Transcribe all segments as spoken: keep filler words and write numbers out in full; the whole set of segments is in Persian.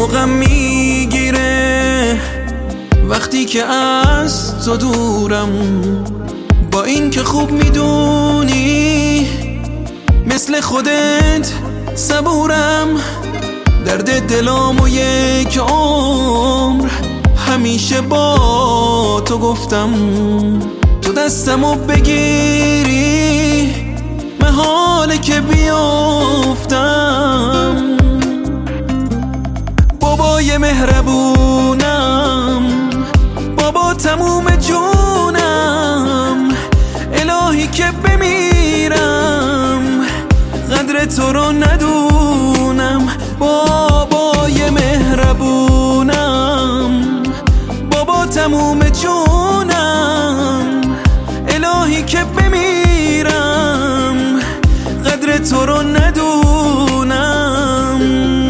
دلمو غم میگیره وقتی که از تو دورم، با این که خوب میدونی مثل خودت صبورم. درد دلامو یک عمر همیشه با تو گفتم، تو دستمو بگیری محاله که بیافتم. بابای مهربونم، بابا تموم جونم، الهی که بمیرم قدر تو رو ندونم. بابای مهربونم، بابا تموم جونم، الهی که بمیرم قدر تو رو ندونم.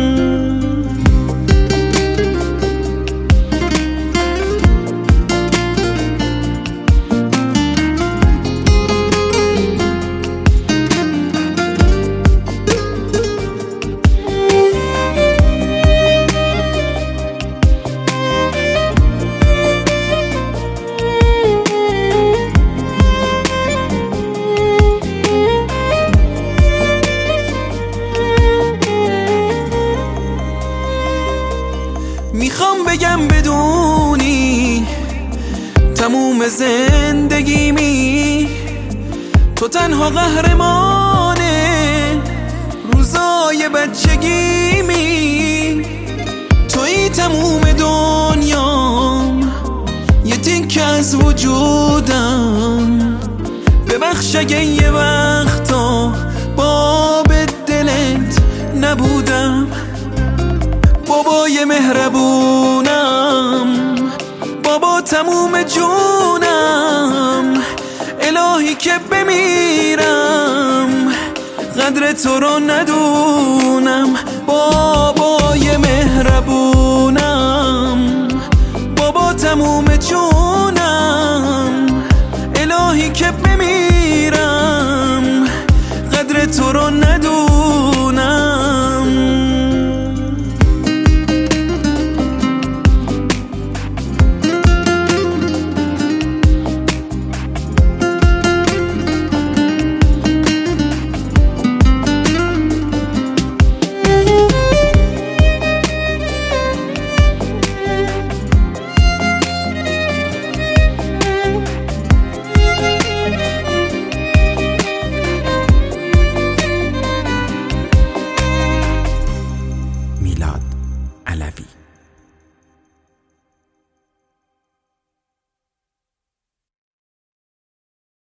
میخوام بگم بدونی تموم زندگیمی تو تنها قهرمانه روزای بچگیمی. توی تموم دنیام، یه تیکه از وجودم. ببخش اگه یه وقتا باب دلت نبودم. بابای مهربونم، بابا تموم جونم، الهی که بمیرم قدر تو رو ندونم.